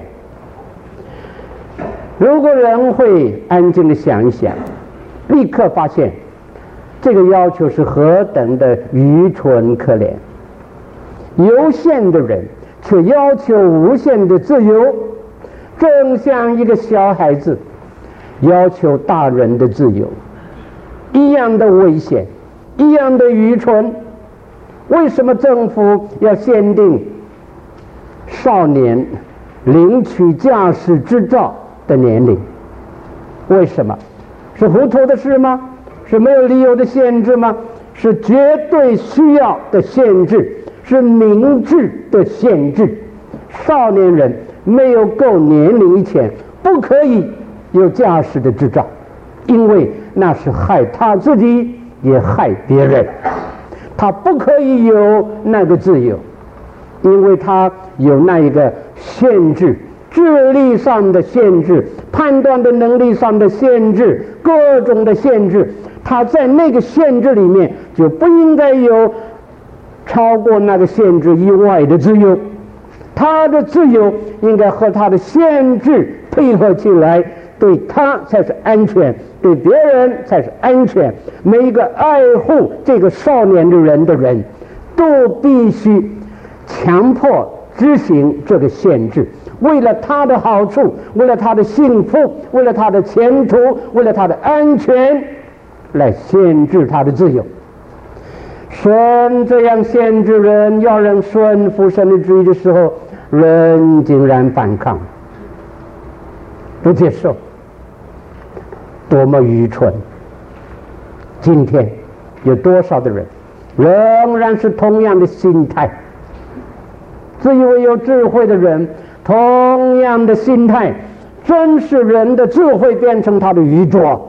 如果人会安静地想一想，立刻发现这个要求是何等的愚蠢可怜。有限的人却要求无限的自由，正像一个小孩子要求大人的自由一样的危险，一样的愚蠢。为什么政府要限定少年领取驾驶执照的年龄？为什么？是糊涂的事吗？是没有理由的限制吗？是绝对需要的限制，是明智的限制。少年人没有够年龄以前不可以有驾驶的执照，因为那是害他自己也害别人。他不可以有那个自由，因为他有那一个限制，智力上的限制，判断的能力上的限制，各种的限制。他在那个限制里面就不应该有超过那个限制以外的自由。他的自由应该和他的限制配合起来，对他才是安全，对别人才是安全。每一个爱护这个少年的人都必须强迫执行这个限制，为了他的好处，为了他的幸福，为了他的前途，为了他的安全，来限制他的自由。神这样限制人，要人顺服神的旨意的时候，人竟然反抗，不接受，多么愚蠢！今天有多少的人仍然是同样的心态， 自以为有智慧的人，同样的心态，真是人的智慧变成他的愚拙。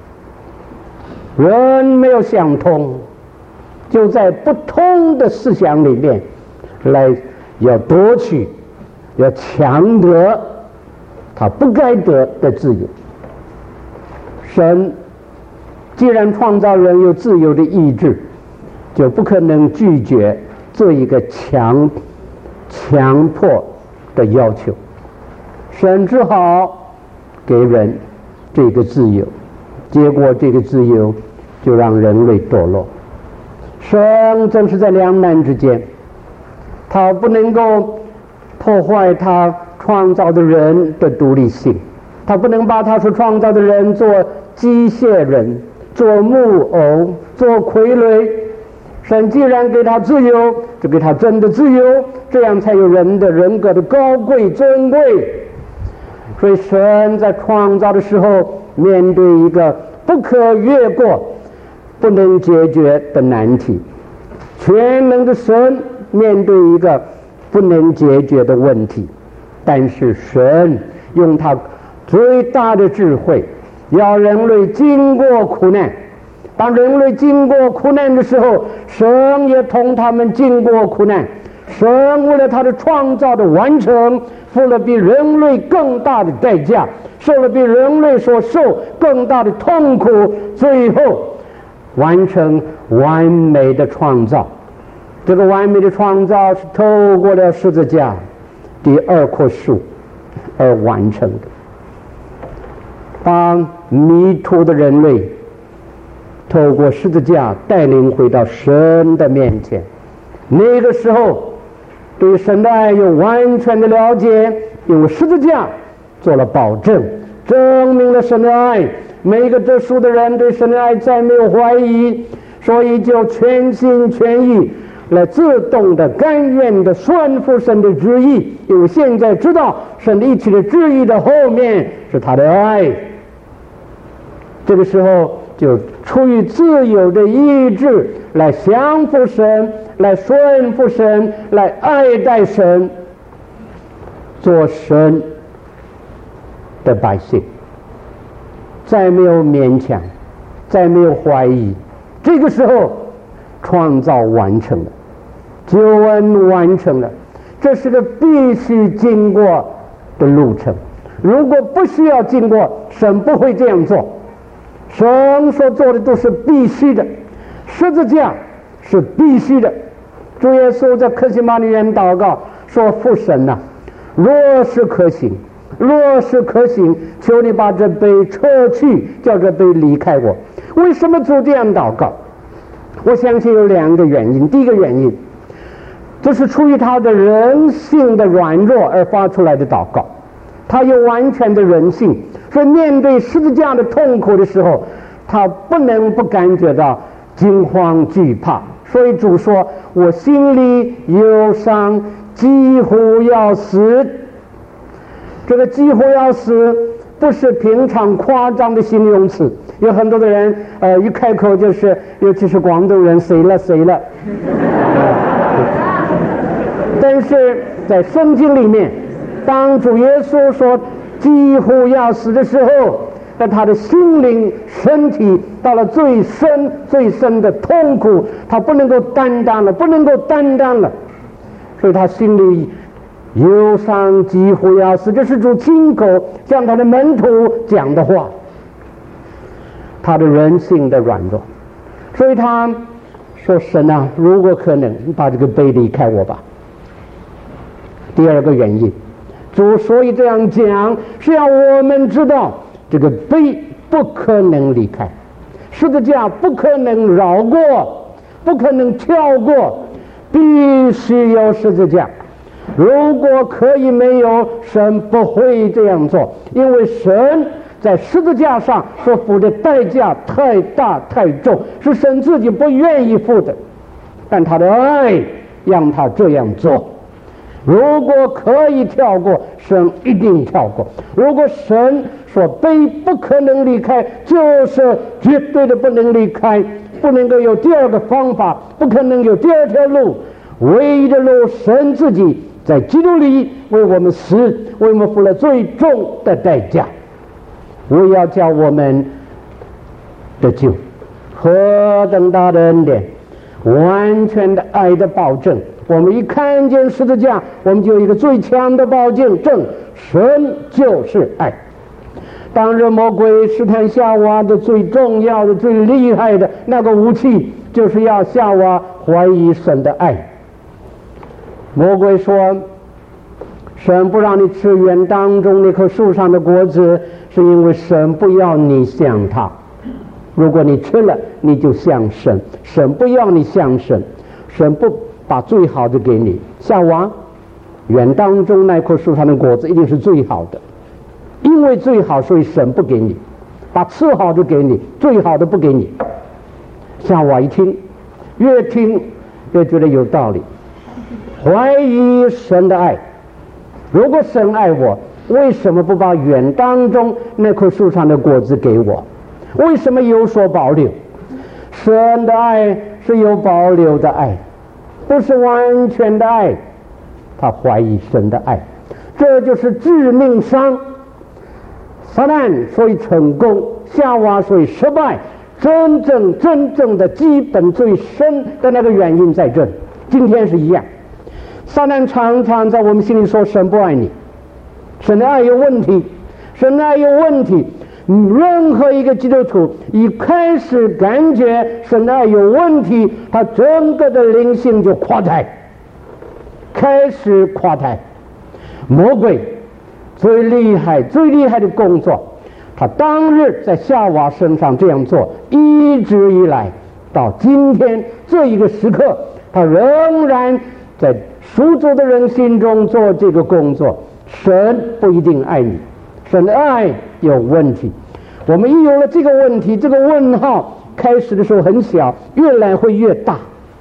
人没有想通，就在不通的思想里面来要夺取，要强得他不该得的自由。神既然创造人有自由的意志，就不可能拒绝做一个强迫的要求，神只好给人这个自由，结果这个自由就让人类堕落。神正是在两难之间，他不能够破坏他创造的人的独立性，他不能把他所创造的人做机械人，做木偶，做傀儡。神既然给他自由，就给他真的自由，这样才有人的人格的高贵尊贵。所以神在创造的时候，面对一个不可越过、不能解决的难题，全能的神面对一个不能解决的问题，但是神用他最大的智慧，要人类经过苦难。当人类经过苦难的时候，神也同他们经过苦难。神为了他的创造的完成，付了比人类更大的代价，受了比人类所受更大的痛苦，最后完成完美的创造。这个完美的创造是透过了十字架第二棵树而完成的，把迷途的人类透过十字架带领回到神的面前。那个时候对神的爱有完全的了解，因为十字架做了保证，证明了神的爱。每一个得赎的人对神的爱再没有怀疑，所以就全心全意来自动的甘愿的顺服神的旨意，因为现在知道神的一切的旨意的后面是他的爱。这个时候就出于自由的意志来降服神，来顺服神，来爱戴神，做神的百姓，再没有勉强，再没有怀疑。这个时候创造完成了，救恩完成了，这是个必须经过的路程。如果不需要经过，神不会这样做。神所做的都是必须的，十字架是必须的。主耶稣在客西马尼园祷告说：父神啊，若是可行，若是可行，求你把这杯撤去，叫这杯离开我。为什么主这样祷告？我相信有两个原因。第一个原因，这是出于他的人性的软弱而发出来的祷告，他有完全的人性，所以面对十字架的痛苦的时候，他不能不感觉到惊慌惧怕。所以主说：我心里忧伤，几乎要死。这个几乎要死不是平常夸张的形容词，有很多的人一开口就是，尤其是广东人，谁了谁了。但是在圣经里面，当主耶稣说几乎要死的时候，在他的心灵身体到了最深最深的痛苦，他不能够担当了，不能够担当了，所以他心里忧伤，几乎要死。这是主亲口向他的门徒讲的话，他的人性的软弱。所以他说：神啊，如果可能，你把这个杯离开我吧。第二个原因，主所以这样讲，是要我们知道这个杯不可能离开，十字架不可能绕过，不可能跳过，必须有十字架。如果可以没有，神不会这样做，因为神在十字架上所付的代价太大太重，是神自己不愿意付的，但他的爱让他这样做。如果可以跳过，神一定跳过。如果神说杯不可能离开，就是绝对的不能离开，不能够有第二个方法，不可能有第二条路。唯一的路，神自己在基督里为我们死，为我们付了最重的代价，为要叫我们得救。何等大的恩典，完全的爱的保证。我们一看见十字架，我们就有一个最强的保证，神就是爱。当日魔鬼试探夏娃的最重要的、最厉害的那个武器，就是要夏娃怀疑神的爱。魔鬼说，神不让你吃园当中那棵树上的果子，是因为神不要你像他。如果你吃了，你就像神。神不要你像神，神不把最好的给你。夏娃，园当中那棵树上的果子一定是最好的，因为最好，所以神不给你，把次好的给你，最好的不给你。夏娃一听，越听越觉得有道理，怀疑神的爱。如果神爱我，为什么不把园当中那棵树上的果子给我？为什么有所保留？神的爱是有保留的爱，不是完全的爱。他怀疑神的爱，这就是致命伤。撒旦所以成功，夏娃所以失败，真正的基本最深的那个原因在这里。今天是一样，撒旦常常在我们心里说神不爱你，神的爱有问题，神的爱有问题。任何一个基督徒一开始感觉神的爱有问题，他整个的灵性就垮台，开始垮台。魔鬼最厉害的工作，他当日在夏娃身上这样做，一直以来到今天这一个时刻，他仍然在属主的人心中做这个工作。神不一定爱你，神的爱有问题。我们一有了这个问题，这个问号开始的时候很小，越来会越大。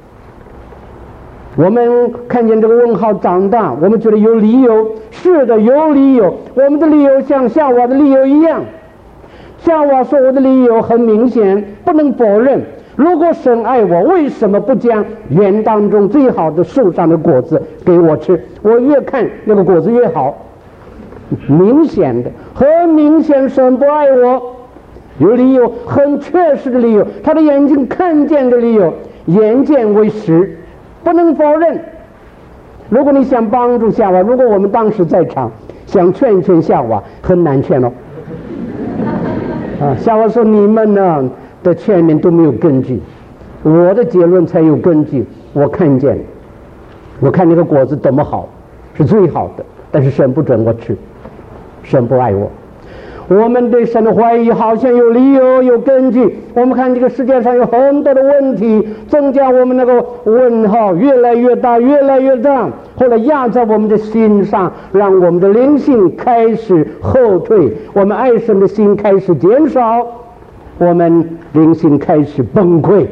我们看见这个问号长大，我们觉得有理由，是的，有理由。我们的理由像夏娃的理由一样。夏娃说我的理由很明显，不能否认。如果神爱我，为什么不将园当中最好的树上的果子给我吃？我越看那个果子越好。明显的，很明显神不爱我，有理由，很确实的理由，他的眼睛看见的理由，眼见为实，不能否认。如果你想帮助夏娃，如果我们当时在场想劝夏娃，很难劝哦。夏娃说你们呢的劝勉都没有根据，我的结论才有根据。我看见，我看那个果子多么好，是最好的，但是神不准我吃，神不爱我。我们对神的怀疑好像有理由有根据。我们看这个世界上有很多的问题，增加我们那个问号越来越大，越来越大，后来压在我们的心上，让我们的灵性开始后退，我们爱神的心开始减少，我们灵性开始崩溃。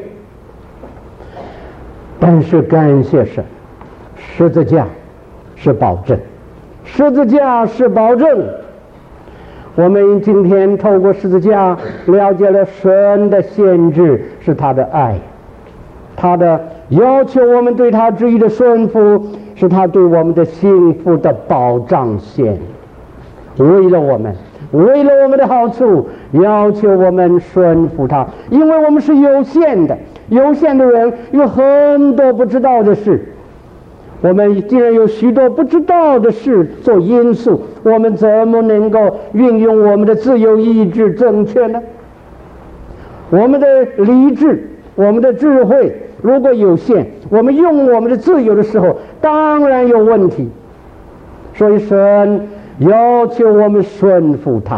但是感谢神，十字架是保证，十字架是保证。我们今天透过十字架了解了神的限制是他的爱，他的要求我们对他旨意的顺服是他对我们的幸福的保障线。为了我们的好处，要求我们顺服他，因为我们是有限的，有限的人有很多不知道的事。我们既然有许多不知道的事做因素，我们怎么能够运用我们的自由意志正确呢？我们的理智，我们的智慧如果有限，我们用我们的自由的时候当然有问题。所以神要求我们顺服他。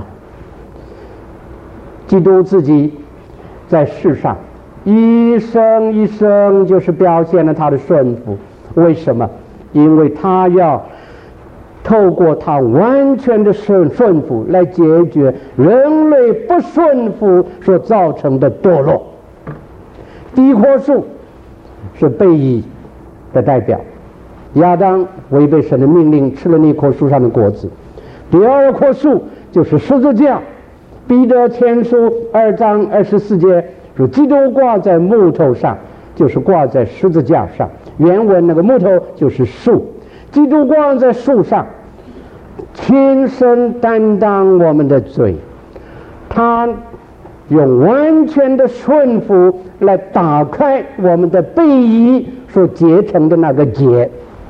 基督自己在世上一生一生就是表现了他的顺服。为什么？因为他要透过他完全的顺服来解决人类不顺服所造成的堕落。第一棵树是悖逆的代表，亚当违背神的命令吃了那棵树上的果子。第二棵树就是十字架，彼得前书2章24节说基督挂在木头上，就是挂在十字架上，原文那个木头就是树， 基督光在树上亲身担当我们的罪，他用完全的顺服来打开我们的背义所结成的那个结。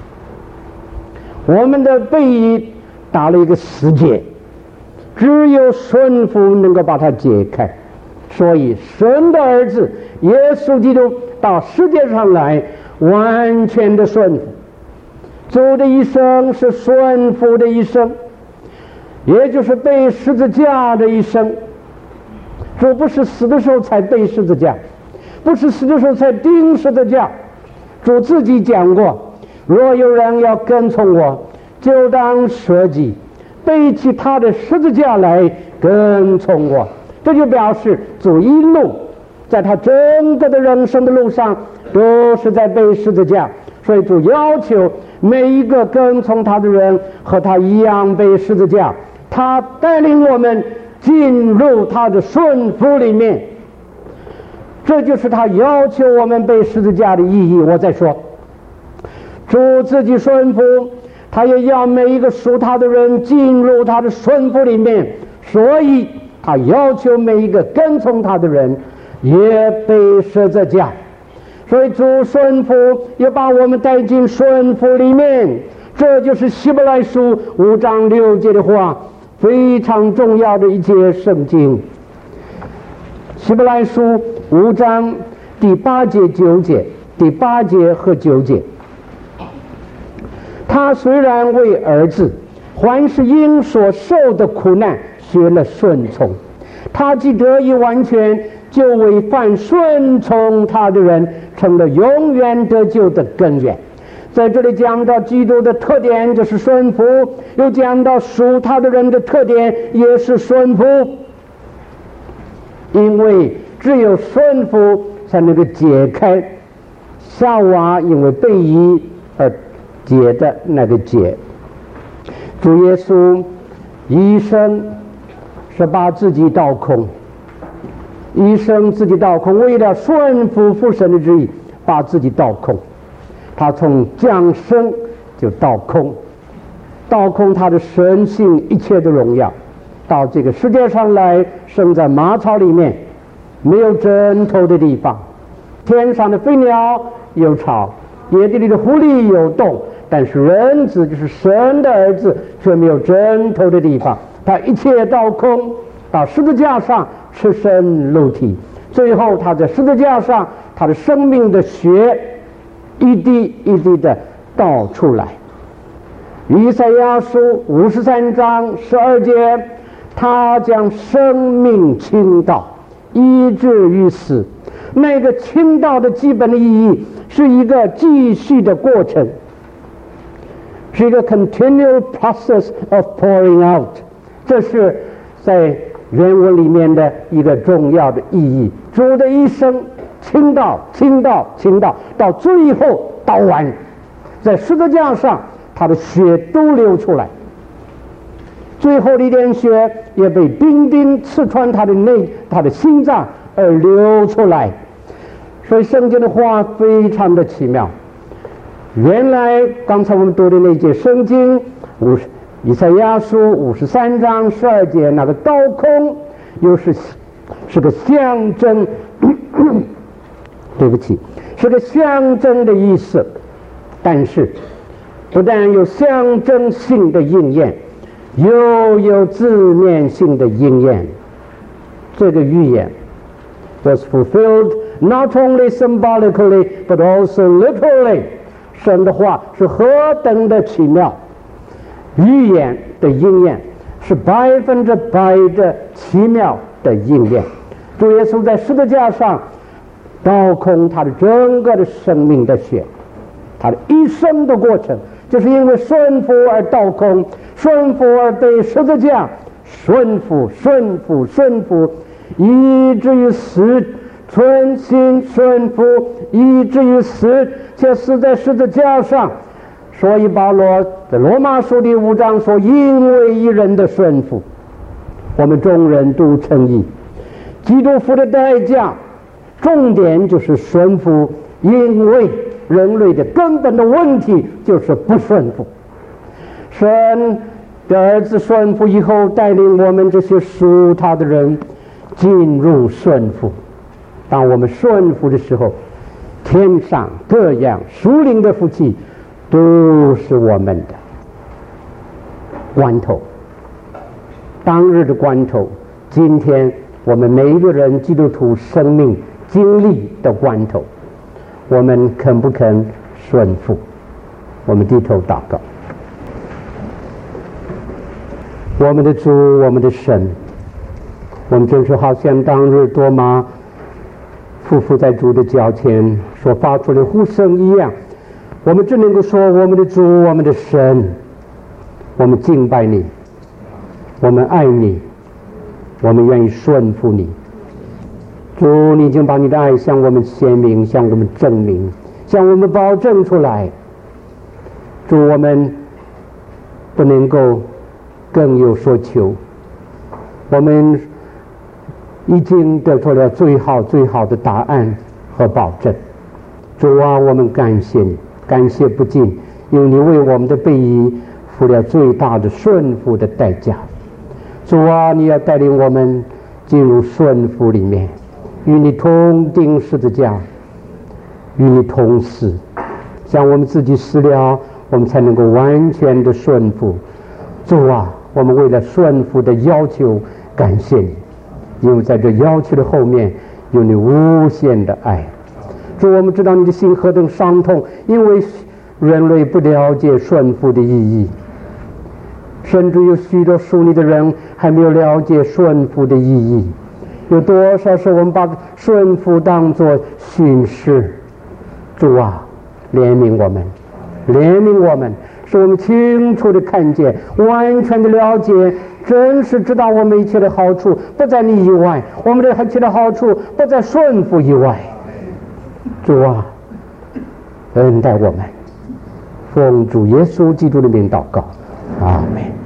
我们的背义打了一个死结，只有顺服能够把它解开。所以神的儿子耶稣基督到世界上来，完全的顺服。主的一生是顺服的一生，也就是背十字架的一生。主不是死的时候才背十字架，不是死的时候才钉十字架。主自己讲过，若有人要跟从我，就当舍己，背起他的十字架来跟从我。这就表示主一路在他整个的人生的路上都是在背十字架，所以主要求每一个跟从他的人和他一样背十字架。他带领我们进入他的顺服里面，这就是他要求我们背十字架的意义。我再说，主自己顺服，他也要每一个属他的人进入他的顺服里面，所以他要求每一个跟从他的人也背十字架。所以主顺服也把我们带进顺服里面，这就是希伯来书5章6节的话，非常重要的一节圣经。希伯来书5章第8节9节，第8节和9节，他虽然为儿子，还是因所受的苦难学了顺从，他既得以完全，就为凡顺从他的人成了永远得救的根源。在这里讲到基督的特点就是顺服，又讲到属他的人的特点也是顺服，因为只有顺服才能够解开夏娃因为背义而结的那个结。主耶稣一生是把自己倒空，一生自己倒空，为了顺服父神的旨意，把自己倒空。他从降生就倒空，倒空他的神性一切的荣耀，到这个世界上来，生在马槽里面，没有枕头的地方，天上的飞鸟有巢，野地里的狐狸有洞，但是人子就是神的儿子，却没有枕头的地方。他一切倒空，到十字架上赤身露体，最后他在十字架上，他的生命的血一滴一滴的倒出来。以赛亚书53章12节，他将生命倾倒，医治于死。那个倾倒的基本的意义是一个继续的过程，是一个 continual process of pouring out， 这是在原文里面的一个重要的意义。主的一生倾倒，到最后倒完，在十字架上他的血都流出来，最后的一点血也被钉钉刺穿他的心脏而流出来。所以圣经的话非常的奇妙。原来刚才我们读的那节圣经以赛亚书53章12节，那个倒空又是个象征对不起，是个象征的意思，但是不但有象征性的应验，又有字面性的应验。这个预言 was fulfilled not only symbolically but also literally。 神的话是何等的奇妙，预言的应验是100%的奇妙的应验。主耶稣在十字架上倒空他的整个的生命的血，他的一生的过程就是因为顺服而倒空，顺服而被十字架，顺服，以至于死，存心顺服，以至于死，且死在十字架上。所以保罗在罗马书第5章说，因为一人的顺服，我们众人都称义。基督付的代价重点就是顺服，因为人类的根本的问题就是不顺服。神的儿子顺服以后，带领我们这些属他的人进入顺服。当我们顺服的时候，天上各样属灵的福气都是我们的关头。当日的关头，今天我们每一个人基督徒生命经历的关头，我们肯不肯顺服？我们低头祷告。我们的主，我们的神，我们真是好像当日多玛匍匐在主的脚前所发出的呼声一样，我们只能够说：我们的主，我们的神，我们敬拜你，我们爱你，我们愿意顺服你。主，你已经把你的爱向我们显明，向我们证明，向我们保证出来。主，我们不能够更有所求，我们已经得出了最好的答案和保证。主啊，我们感谢你，感谢不尽，因为你为我们的背义付了最大的顺服的代价。主啊，你要带领我们进入顺服里面，与你同钉十字架，与你同死，像我们自己死了，我们才能够完全的顺服。主啊，我们为了顺服的要求感谢你，因为在这要求的后面有你无限的爱。主，我们知道你的心何等伤痛，因为人类不了解顺服的意义，甚至有许多属你的人还没有了解顺服的意义。有多少时候我们把顺服当作训示？主啊，怜悯我们，怜悯我们，使我们清楚地看见，完全的了解，真是知道我们一切的好处不在你以外，我们的一切的好处不在顺服以外。主啊，恩待我们，奉主耶稣基督的名祷告，阿们。